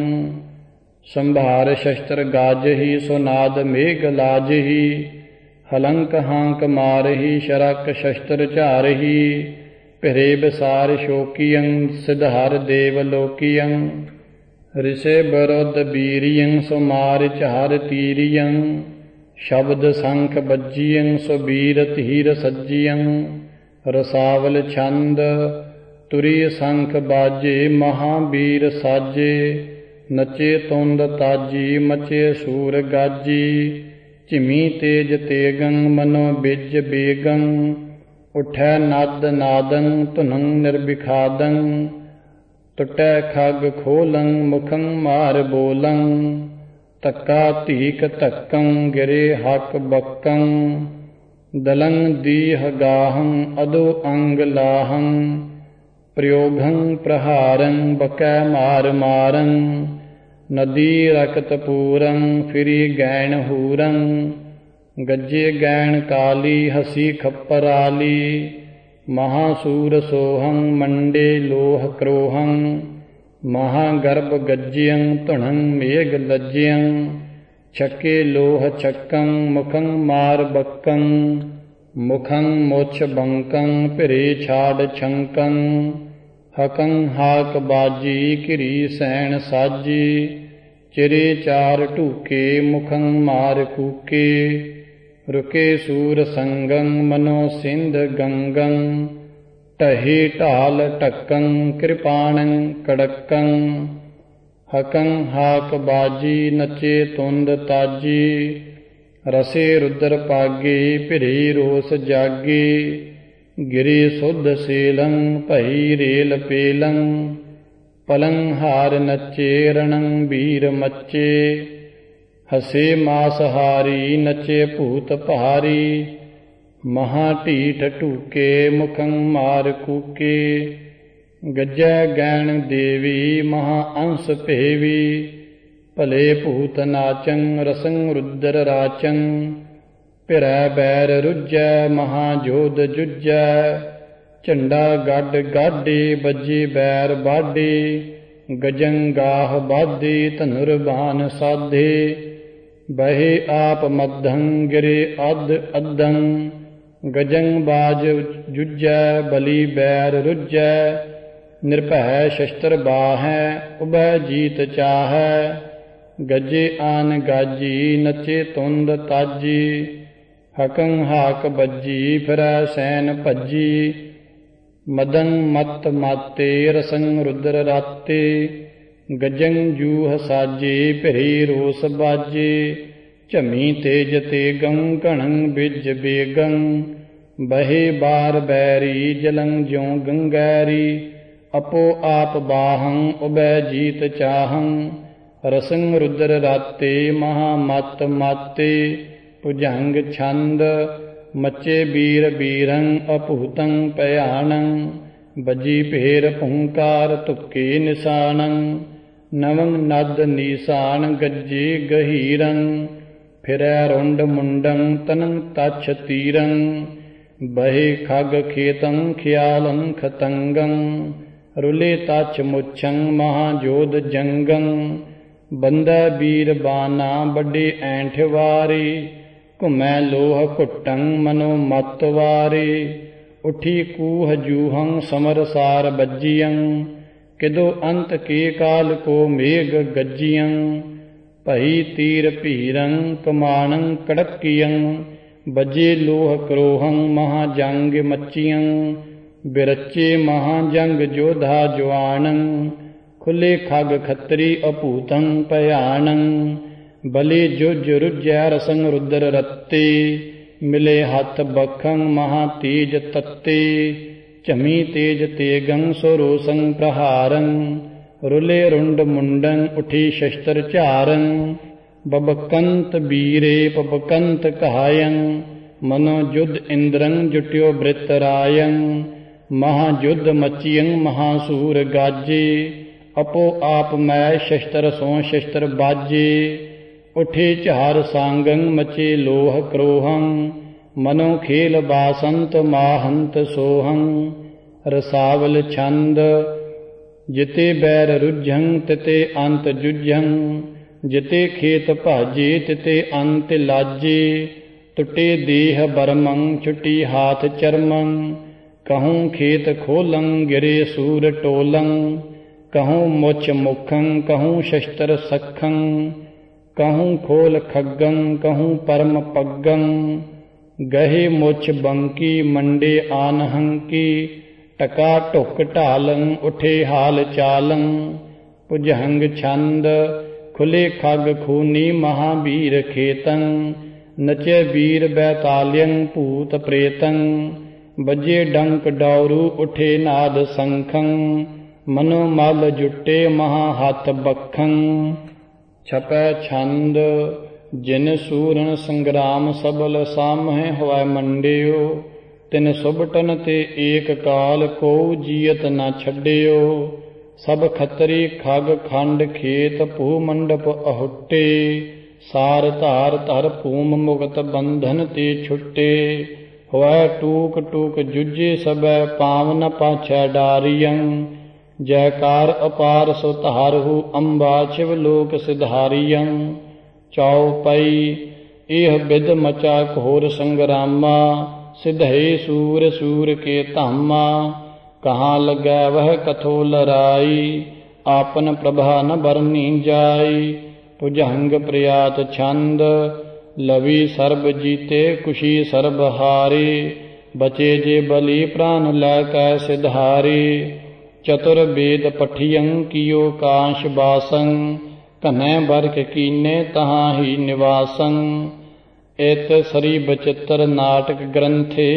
ਸੰਭਾਰ ਸ਼ਸਤਰ ਗਾਜਹਿi ਸੋ ਨਾਦ ਮੇਘ ਲਾਜਹਿi। ਹਲੰਕ ਹਾਂਕ ਮਾਰਹਿi ਸ਼ਰਕ ਸ਼ਸਤਰ ਝਾਰਹਿi, ਭਿਰੇ ਬਿਸਾਰ ਸ਼ੋਕੀਯੰ ਸਿਧਾਰ ਦੇਵ ਲੋਕੀਯੰ। ਰਿਸ਼ੇ ਬਿਰੁੱਧ ਬੀਰਿਯੰ ਸੋ ਮਾਰਿ ਝਾਰ ਤੀਰਿਯੰ, ਸ਼ਬਦ ਸੰਖ ਬੱਜਿਯੰ ਸੋ ਬੀਰ ਧੀਰ ਸੱਜਿਯੰ। ਰਸਾਵਲ ਛੰਦ। ਤੁਰੀ ਸੰਖ ਬਾਜੇ ਮਹਾਬੀਰ ਸਾਜੇ, ਨਚੇ ਤੁੰਦ ਤਾਜੀ ਮਚੇ ਸੂਰ ਗਾਜੀ। ਝਿਮੀ ਤੇਜ ਤੇਗੰ ਮਨੋ ਬਿਜ ਬੇਗੰ, ਉਠੈ ਨਦ ਨਾਦੰ ਧੁਨੰ ਨਿਰਬਿਖਾਦੰ। ਟੁਟੈ ਖਗ ਖੋਲੰ ਮੁਖੰ ਮਾਰ ਬੋਲੰ, ਧੱਕਾ ਧੀਕ ਧੱਕੰ ਗਿਰੇ ਹਕ ਬੱਕੰ। ਦਲੰ ਦੀਹ ਗਾਹੰ ਅਦੋ ਅੰਗ ਲਾਹੰ, ਪ੍ਰਯੋਗੰ ਪ੍ਰਹਾਰੰ ਬਕੈ ਮਾਰ ਮਾਰੰ। ਨਦੀ ਰਕਤ ਪੂਰੰ ਫਿਰੀ ਗੈਣ ਹੂਰੰ, ਗੱਜੇ ਗੈਣ ਕਾਲੀ ਹਸੀ ਖੱਪਰਾਲੀ। ਮਹਾਸੂਰ ਸੋਹੰ ਮੰਡੇ ਲੋਹ ਕਰੋਹੰ, ਮਹਾਗਰਭ ਗੱਜਿਯੰ ਧੁਣੰ ਮੇਘ ਲੱਜਿਯੰ। ਛੱਕੇ ਲੋਹ ਛੱਕੰ ਮੁਖੰ ਮਾਰ ਬੱਕੰ, ਮੁਖੰ ਮੁੱਛ ਬੰਕੰ ਭਿਰੇ ਛਾੜ ਛੰਕੰ। ਹਕੰ ਹਾਕ ਬਾਜੀ ਘਿਰੀ ਸੈਣ ਸਾਜੀ, ਚਿਰੇ ਚਾਰ ਢੂਕੇ ਮੁਖੰ ਮਾਰ ਕੂਕੇ ਰੁਕੇ ਸੂਰ ਸੰਗੰ ਮਨੋ ਸਿੰਧ ਗੰਗੰ ਢਹੇ ਢਾਲ ਢੱਕੰ ਕਿਰਪਾਣੰ ਕੜਕੰ ਹਕੰ ਹਾਕ ਬਾਜੀ ਨਚੇ ਤੁੰਦ ਤਾਜੀ ਰਸੇ ਰੁਦਰ ਪਾਗੇ ਭਿਰੇ ਰੋਸ ਜਾਗੇ ਗਿਰੇ ਸੁਧ ਸੇਲੰ ਭਈ ਰੇਲ ਪੇਲੰ ਪਲੰ ਹਾਰ ਨਚੇ ਰਣੰ ਵੀਰ ਮੱਚੇ ਹਸੇ ਮਾਸਹਾਰੀ ਨਚੇ ਭੂਤ ਭਾਰੀ ਮਹਾ ਢੀਠ ਢੂਕੇ ਮੁਖੰ ਮਾਰ ਕੂਕੇ ਗੱਜੈ ਗੈਣ ਦੇਵੀ ਮਹਾ ਅੰਸ ਭੇਵੀ ਭਲੇ ਭੂਤ ਨਾਚੰ ਰਸੰ ਰੁਦਰ ਰਾਚੰ ਭਿਰੈ ਬੈਰ ਰੁੱਜੈ ਮਹਾ ਜੋਧ ਜੁੱਜੈ ਝੰਡਾ ਗੱਡ ਗਾਡੇ ਬੱਜੇ ਬੈਰ ਬਾਡੇ ਗਜੰ ਗਾਹ ਬਾਧੇ ਧਨੁਰ ਬਾਨ ਸਾਧੇ ਬਹੇ ਆਪ ਮੱਧੰ ਗਿਰੇ ਅੱਧ ਅੱਧੰ ਗਜੰ ਬਾਜ ਜੁੱਜੈ ਬਲੀ ਬੈਰ ਰੁੱਜੈ ਨਿਰਭੈ ਸ਼ਸਤਰ ਬਾਹੈ ਉਭੈ ਜੀਤ ਚਾਹੈ ਗੱਜੇ ਆਨ ਗਾਜੀ ਨਚੇ ਤੁੰਦ ਤਾਜੀ ਹਕੰ ਹਾਕ ਬੱਜੀ ਫਿਰੈ ਸੈਨ ਭੱਜੀ ਮਦੰ ਮਤ ਮਾਤੇ ਰਸੰ ਰੁਦਰ ਰਾਤੇ ਗਜੰ ਜੂਹ ਸਾਜੇ ਭਿਰੇ ਰੋਸ ਬਾਜੇ ਝਮੀ ਤੇਜ ਤੇਗੰ ਘਣੰ ਬਿਜ ਬੇਗੰ ਬਹੇ ਬਾਰ ਬੈਰੀ ਜਲੰ ਜਿਉ ਗੰਗੈਰੀ ਆਪੋ ਆਪ ਬਾਹੰ ਉਬੈ ਜੀਤ ਚਾਹੰ ਰਸੰ ਰੁਦਰ ਰਾਤੇ ਮਹਾ ਮਤ ਮਾਤੇ ਭੁਜੰਗ ਛੰਦ ਮੱਚੇ ਬੀਰ ਬੀਰੰ ਅਭੂਤੰ ਭਿਆਨੰ ਬੱਜੀ ਭੇਰ ਭੂੰਕਾਰ ਤੁਕੇ ਨਿਸ਼ਾਨੰ ਨਵੰ ਨਦ ਨੀਸਾਨ ਗੱਜੇ ਗਹੀਰੰ ਫਿਰੈ ਰੁੰਡ ਮੁੰਡੰ ਤਨੰ ਤਛ ਤੀਰੰ ਬਹੇ ਖਗ ਖੇਤੰ ਖਿਆਲੰ ਖਤੰਗੰ ਰੁਲੇ ਤਛ ਮੁਛੰ ਮਹਾ ਜੋਧ ਜੰਗੰ ਬੰਦਾ ਬੀਰ ਬਾਨਾ ਵੱਡੇ ਐਂਠ ਵਾਰੀ ਘੁਮੈ ਲੋਹ ਘੁੱਟੰ ਮਨੋ ਮਤ ਵਾਰੀ ਉਠੀ ਕੂਹ ਜੂਹੰ ਸਮਰ ਸਾਰ ਬੱਜੀਅੰ ਕਿਦੋ ਅੰਤ ਕੇ ਕਾਲ ਕੋ ਮੇਘ ਗੱਜੀਅੰ ਭਈ ਤੀਰ ਭੀਰੰ ਕਮਾਣੰ ਕੜਕੀਅੰ ਬੱਜੇ ਲੋਹ ਕਰੋਹੰ ਮਹਾ ਜੰਗ ਮੱਚੀਅੰ ਬਿਰਚੇ ਮਹਾ ਜੰਗ ਜੋਧਾ ਜਵਾਨੰ ਖੁੱਲੇ ਖਗ ਖੱਤਰੀ ਅਭੂਤੰ ਭਿਆਨੰ ਬਲੇ ਜੁਜ ਰੁਜੈ ਰਸੰ ਰੁਦਰ ਰੱਤੇ ਮਿਲੇ ਹੱਥ ਬਖੰ ਮਹਾ ਤੇਜ ਤੱਤੇ ਝਮੀ ਤੇਜ ਤੇਗੰ ਸੋਰੋਸੰ ਪ੍ਰਹਾਰੰ ਰੁਲੇ ਰੁੰਡ ਮੁੰਡੰ ਉਠੀ ਸ਼ਸਤਰ ਝਾਰੰ ਬਬਕੰਤ ਬੀਰੇ ਪਬਕੰਤ ਕਹਾਯੰ ਮਨੋ ਜੁਧ ਇੰਦਰੰ ਜੁਟਿਓ ਬ੍ਰਿਤ ਰਾਯੰ ਮਹਾ ਜੁਧ ਮਚੀਯੰ ਮਹਾ ਸੂਰ ਗਾਜੇ ਆਪੋ ਆਪ ਮੈਂ ਸ਼ਸਤਰ ਸੋ ਸ਼ਸਤਰ ਬਾਜੇ ਉਠੇ ਝਾਰ ਸਾਂਗੰ ਮਚੇ ਲੋਹ ਕਰੋਹੰ ਮਨੋ ਖੇਲ ਬਾਸੰਤ ਮਾਹੰਤ ਸੋਹੰ ਰਸਾਵਲ ਛੰਦ ਜਿਤੇ ਬੈਰ ਰੁੱਝੰ ਤਿਤੇ ਅੰਤ ਜੁਝੰ ਜਿਤੇ ਖੇਤ ਭਾਜੇ ਤਿਤੇ ਅੰਤ ਲਾਜੇ ਟੁੱਟੇ ਦੇਹ ਬਰਮੰ ਛੁੱਟੀ ਹਾਥ ਚਰਮੰ ਕਹੂੰ ਖੇਤ ਖੋਲੰ ਗਿਰੇ ਸੂਰ ਟੋਲੰ ਕਹੂੰ ਮੁੱਛ ਮੁਖੰ ਕਹੂੰ ਸ਼ਸਤਰ ਸਖੰ ਕਹੂੰ ਖੋਲ ਖੱਗੰ ਕਹੂੰ ਪਰਮ ਪੱਗੰ ਗਹੇ ਮੁੱਛ ਬੰਕੀ ਮੰਡੇ ਆਨਹੰਕੀ ਟਕਾ ਢੁਕ ਢਾਲੰ ਉਠੇ ਹਾਲ ਚਾਲੰ ਭੁਜੰਗ ਛੰਦ ਖੁਲੇ ਖਗ ਖੂਨੀ ਮਹਾਬੀਰ ਖੇਤੰ ਨਚੇ ਵੀਰ ਬੈਤਾਲਿਯੰ ਭੂਤ ਪ੍ਰੇਤੰ ਬੱਜੇ ਡੰਕ ਡੌਰੂ ਉਠੇ ਨਾਦ ਸੰਖੰ ਮਨੋ ਮਲ ਜੁਟੇ ਮਹਾ ਹੱਥ ਬਖੰ ਛਪੈ ਛੰਦ ਜਿਨ ਸੂਰਨ ਸੰਗਰਾਮ ਸਬਲ ਸਾਮਹਿ ਹੋਇ ਮੰਡਿਓ ਤਿਨ ਸੁਭਟਨ ਤੇ ਏਕ ਕਾਲ ਕੋ ਜੀਅਤ ਨਾ ਛੱਡਿਓ ਸਭ ਖੱਤਰੀ ਖਗ ਖੰਡ ਖੇਤ ਭੂ ਮੰਡਪ ਅਹੁੱਟੇ ਸਾਰ ਧਾਰ ਧਰ ਭੂਮ ਮੁਕਤ ਬੰਧਨ ਤੇ ਛੁੱਟੇ ਹੋਇ ਟੂਕ ਟੂਕ ਜੁਜੇ ਸਭੈ ਪਾਵਨ ਪਾਛੈ ਡਾਰੀਅੰ ਜੈਕਾਰ ਅਪਾਰ ਸੋ ਧਾਰਹੁ ਅੰਬਾ ਸ਼ਿਵ ਲੋਕ ਸਿਧਾਰੀਅੰ ਚੌ ਪਈ ਇਹ ਬਿਦ ਮਚਾ ਘੋਰ ਸੰਗਰਾਮਾ ਸਿਧੇ ਸੂਰ ਸੂਰ ਕੇ ਧਾਮਾ ਕਹਾਂ ਲੱਗੈ ਵਹ ਕਥੋ ਲਰਾਈ ਆਪਨ ਪ੍ਰਭਾ ਨ ਬਰਨੀ ਜਾਈ ਭੁਜੰਗ ਪ੍ਰਿਆਤ ਛੰਦ ਲਵੀ ਸਰਬ ਜੀਤੇ ਕੁਸ਼ੀ ਸਰਬ ਹਾਰੀ ਬਚੇ ਜੇ ਬਲੀ ਪ੍ਰਾਨ ਲੈ ਕੈ ਸਿਧਾਰੀ ਚਤੁਰ ਵੇਦ ਪਠਿਯੰ ਕੀਓ ਕਾਂਸ਼ ਬਾਸੰ ਘਨੈ ਬਰਕ ਕੀਨੇ ਤਹਾਂ ਹੀ ਨਿਵਾਸੰ ਇਤ ਸਰੀ ਬਚਿੱਤਰ ਨਾਟਕ ਗ੍ਰੰਥੇ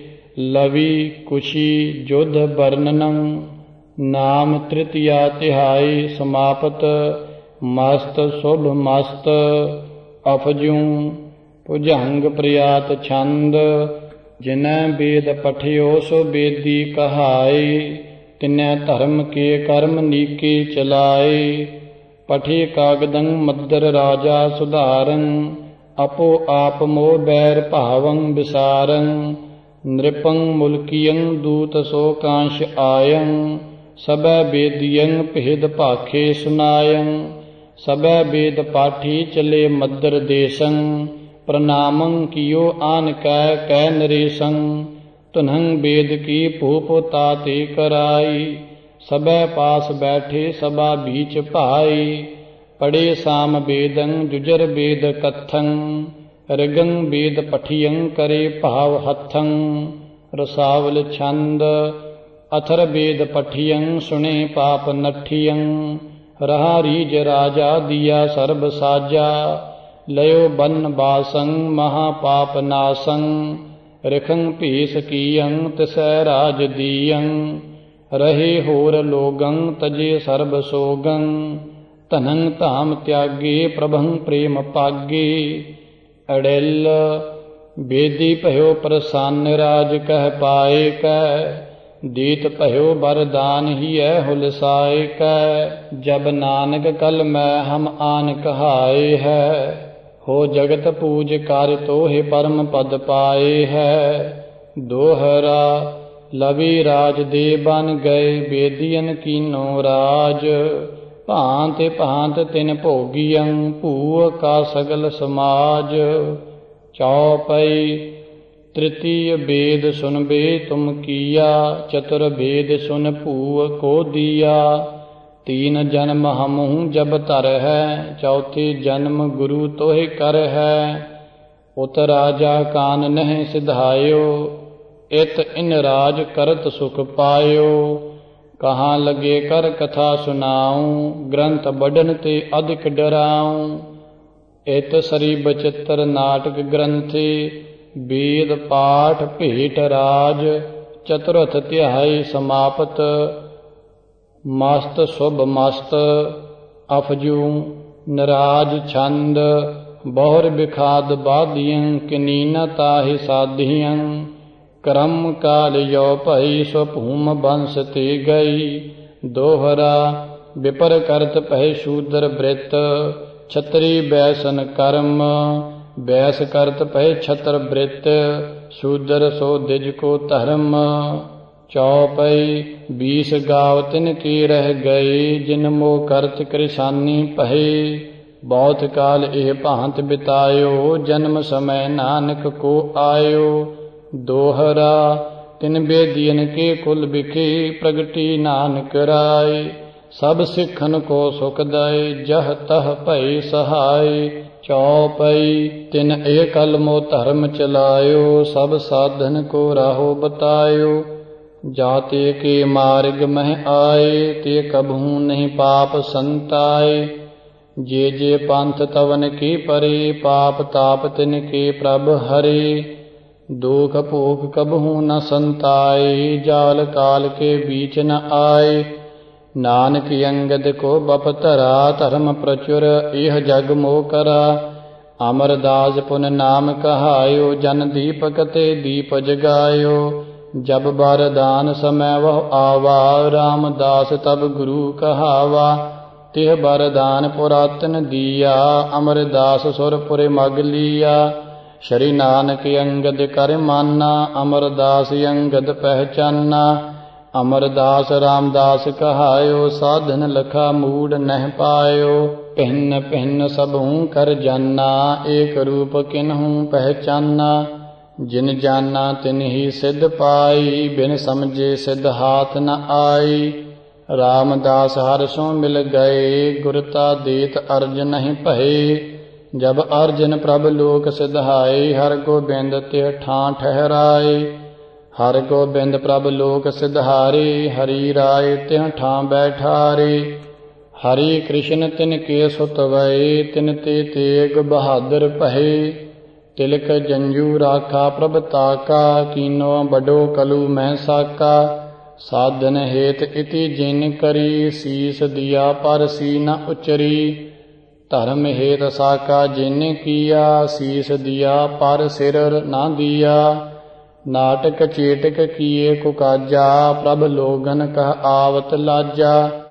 ਲਵੀ ਕੁਸ਼ੀ ਜੁਧ ਵਰਣਨੰ ਨਾਮ ਤ੍ਰਿਤੀਆ ਤਿਹਾਈ ਸਮਾਪਤ ਮਸਤ ਸ਼ੁਭ ਮਸਤ ਅਫਜੂ ਭੁਜੰਗ ਪ੍ਰਿਆਤ ਛੰਦ ਜਿਨੈ ਵੇਦ ਪਠਿਓ ਸੋ ਵੇਦੀ ਕਹਾਏ ਤਿਨੈ ਧਰਮ ਕੇ ਕਰਮ ਨੀਕੇ ਚਲਾਏ ਪਠੇ ਕਾਗਦੰ ਮਦਰ ਰਾਜਾ ਸੁਧਾਰੰ ਆਪੋ ਆਪ ਮੋਹ ਬੈਰ ਭਾਵੰ ਵਿਸਾਰੰ ਨ੍ਰਿਪੰ ਮੁਲਕੀਯੰ ਦੂਤ ਸੋ ਕਾਂਸ਼ ਆਯੰ ਸਭੈ ਵੇਦੀਯੰ ਭੇਦ ਭਾਖੇ ਸੁਨਾਯੰ ਸਭੈ ਵੇਦ ਪਾਠੀ ਚਲੇ ਮਦਰ ਦੇਸੰ ਪ੍ਰਣਾਮੰ ਕੀਓ ਆਨ ਕੈ ਕੈ ਨਰੇਸੰ ਤੁਨਹੰ ਵੇਦ ਕੀ ਭੂਪ ਤਾਤੇ ਕਰਾਈ ਸਭੈ ਪਾਸ ਬੈਠੇ ਸਭਾ ਬੀਚ ਭਾਈ ਪੜੇ ਸਾਮ ਵੇਦੰ ਜੁਜਰ ਵੇਦ ਕਥੰ ਰਿਗੰ ਵੇਦ ਪਠਿਯੰ ਕਰੇ ਭਾਵ ਹੱਥੰ ਰਸਾਵਲ ਛੰਦ ਅਥਰ ਵੇਦ ਪਠਿਯੰ ਸੁਣੇ ਪਾਪ ਨਠਿਯੰ ਰਹਾ ਰੀਜ ਰਾਜਾ ਦੀਆ ਸਰਬ ਸਾਜਾ ਲਇਓ ਬਨ ਬਾਸੰ ਮਹਾ ਪਾਪ ਨਾਸੰ ਰਖੰ ਭੀਸ ਕੀਯੰ ਤਿਸੈ ਰਾਜ ਦੀਯੰ ਰਹੇ ਹੋਰ ਲੋਗੰ ਤਜੇ ਸਰਬ ਸੋਗੰ ਧਨੰ ਧਾਮ ਤਿਆਗੇ ਪ੍ਰਭੰ ਪ੍ਰੇਮ ਪਾਗੇ ਅੜਿਲ ਬੇਦੀ ਭਇਓ ਪ੍ਰਸੰਨ ਰਾਜ ਕਹਿ ਪਾਏ ਕੈ ਦੀਤ ਭਇਓ ਬਰਦਾਨ ਹੀ ਐ ਹੁਲਸਾਏ ਕੈ ਜਬ ਨਾਨਕ ਕਲ ਮੈਂ ਹਮ ਆਨ ਕਹਾਏ ਹੈ ਹੋ ਜਗਤ ਪੂਜ ਕਰ ਤੋਹਿ ਪਰਮ ਪਦ ਪਾਏ ਹੈ ਦੋਹਰਾ ਲਵੀ ਰਾਜ ਦੇ ਬਨ ਗਏ ਵੇਦੀਅਨ ਕੀਨੋ ਰਾਜ ਭਾਂਤ ਭਾਂਤ ਤਿਨ ਭੋਗੀਅੰ ਭੂਅ ਕਾ ਸਗਲ ਸਮਾਜ ਚੌਪਈ ਤ੍ਰਿਤੀਯ ਵੇਦ ਸੁਨਬੇ ਤੁਮ ਕੀਆ ਚਤੁਰ ਵੇਦ ਸੁਨ ਭੂਅ ਕੋ ਦੀਆ ਤੀਨ ਜਨਮ ਹਮਹੁ ਜਬ ਧਰ ਹੈ ਚੌਥੇ ਜਨਮ ਗੁਰੂ ਤੋਹਿ ਕਰ ਹੈ ਉਤ ਰਾਜਾ ਕਾਨ ਨਹਿ ਸਿਧਾਇਓ ਇਤ ਇਨ ਰਾਜ ਕਰਤ ਸੁਖ ਪਾਇਓ ਕਹਾਂ ਲਗੇ ਕਰ ਕਥਾ ਸੁਨਾਉ ਗ੍ਰੰਥ ਬੜਨ ਤੇ ਅਧਿਕ ਡਰਾਉ ਇਤ ਸਰੀ ਬਚਿੱਤਰ ਨਾਟਕ ਗ੍ਰੰਥੀ ਵੇਦ ਪਾਠ ਭੇਟ ਰਾਜ ਚਤੁਰਥ ਤਿਹਾਈ ਸਮਾਪਤ ਮਸਤ ਸ਼ੁਭ ਮਸਤ ਅਫਜੂ ਨਰਾਜ ਛੰਦ ਬਹੁਰ ਬਿਖਾਦ ਬਾਧਿਯੰ ਕਿਨੀਨ ਤਾਹਿ ਸਾਧਿਯੰ ਕਰਮ ਕਾਲ ਯੋ ਭਈ ਸੋ ਭੂਮ ਬੰਸ ਤੇ ਗਈ ਦੋਹਰਾ ਵਿਪਰ ਕਰਤ ਪਹਿ ਸ਼ੂਦਰ ਬ੍ਰਿਤ ਛਤਰੀ ਬੈਸਨ ਕਰਮ ਬੈਸ ਕਰਤ ਪਹਿ ਛਤਰ ਬ੍ਰਿਤ ਸ਼ੂਦਰ ਸੋ ਦਿਜ ਕੋ ਧਰਮ ਚੌਪਈ ਬੀਸ ਗਾਵ ਤਿਨ ਕੀ ਰਹਿ ਗਏ ਜਿਨ ਮੋ ਕਰਤ ਕ੍ਰਿਸ਼ਾਨੀ ਪਹਿ ਬਹੁਤ ਕਾਲ ਇਹ ਭਾਂਤ ਬਿਤਾਇਓ ਜਨਮ ਸਮੈ ਨਾਨਕ ਕੋ ਆਇਓ ਦੋਹਰਾ ਤਿਨ ਬੇਦੀਨ ਕੇ ਕੁਲ ਬਿਖੇ ਪ੍ਰਗਟੀ ਨਾਨਕ ਰਾਏ ਸਭ ਸਿੱਖਨ ਕੋ ਸੁਖ ਦਾਏ ਜਹ ਤਹ ਭਈ ਸਹਾਈ ਚੌਪਈ ਤਿਨ ਇਹ ਕਲਮੋ ਧਰਮ ਚਲਾਇਓ ਸਭ ਸਾਧਨ ਕੋ ਰਾਹੋ ਬਤਾਇਓ ਜਾਤੇ ਕੇ ਮਾਰਗ ਮਹਿ ਆਏ ਤੇ ਕਬਹੂ ਨਹੀਂ ਪਾਪ ਸੰਤਾਏ ਜੇ ਜੇ ਪੰਥ ਤਵਨ ਕੀ ਪਰੇ ਪਾਪ ਤਾਪ ਤਿਨ ਕੇ ਪ੍ਰਭ ਹਰੇ ਦੁਖ ਭੋਗ ਕਬਹੂ ਨ ਸੰਤਾਏ ਜਾਲ ਕਾਲ ਕੇ ਬੀਚ ਨ ਆਏ ਨਾਨਕ ਅੰਗਦ ਕੋ ਬਪ ਧਰਾ ਧਰਮ ਪ੍ਰਚੁਰ ਇਹ ਜਗ ਮੋਹ ਕਰਾ ਅਮਰਦਾਸ ਪੁਨ ਨਾਮ ਕਹਾਇਓ ਜਨ ਦੀਪਕ ਤੇ ਦੀਪ ਜਗਾਇਓ ਜਬ ਬਰਦਾਨ ਸਮੈ ਵਹ ਆਵਾ ਰਾਮਦਾਸ ਤਬ ਗੁਰੂ ਕਹਾਵਾ ਤਿਹ ਬਰਦਾਨ ਪੁਰਾਤਨ ਦੀਆ ਅਮਰਦਾਸ ਸੁਰਪੁਰ ਮਗ ਲੀਆ ਸ਼੍ਰੀ ਨਾਨਕ ਅੰਗਦ ਕਰ ਮਾਨਾ ਅਮਰਦਾਸ ਅੰਗਦ ਪਹਿਚਾਨਾ ਅਮਰਦਾਸ ਰਾਮਦਾਸ ਕਹਾਇਓ ਸਾਧਨ ਲਖਾ ਮੂੜ ਨਹਿ ਪਾਇਓ ਭਿੰਨ ਭਿੰਨ ਸਭੂ ਕਰ ਜਾਨਾ ਏਕ ਰੂਪ ਕਿਨਹੂ ਪਹਿਚਾਨਾ ਜਿਨ ਜਾਨਾ ਤਿਨ ਹੀ ਸਿਧ ਪਾਈ ਬਿਨ ਸਮਝੇ ਸਿਧ ਹਾਥ ਨ ਆਈ रामदास हर सो मिल गए गुरता देत अर्ज नहीं भये जब अर्जन प्रभ लोक सिधाए हर गोबिंद तिह ठां ठहराए हर गोबिंद प्रभ लोक सिधारे हरि राय तिह ठां बैठारे हरि कृष्ण तिनके सुत वये तिन ते तेग बहादुर भये तिलक जंजू राखा प्रभ ताका कीनो बडो कलु मैं साका साधन हेत इति जिन करी सीस दिया पर सी न उचरी धर्म हेत साका जिन किया सीस दिया पर सिर न दिया नाटक चेटक किए कुकाजा प्रभ लोगन कह आवत लाजा।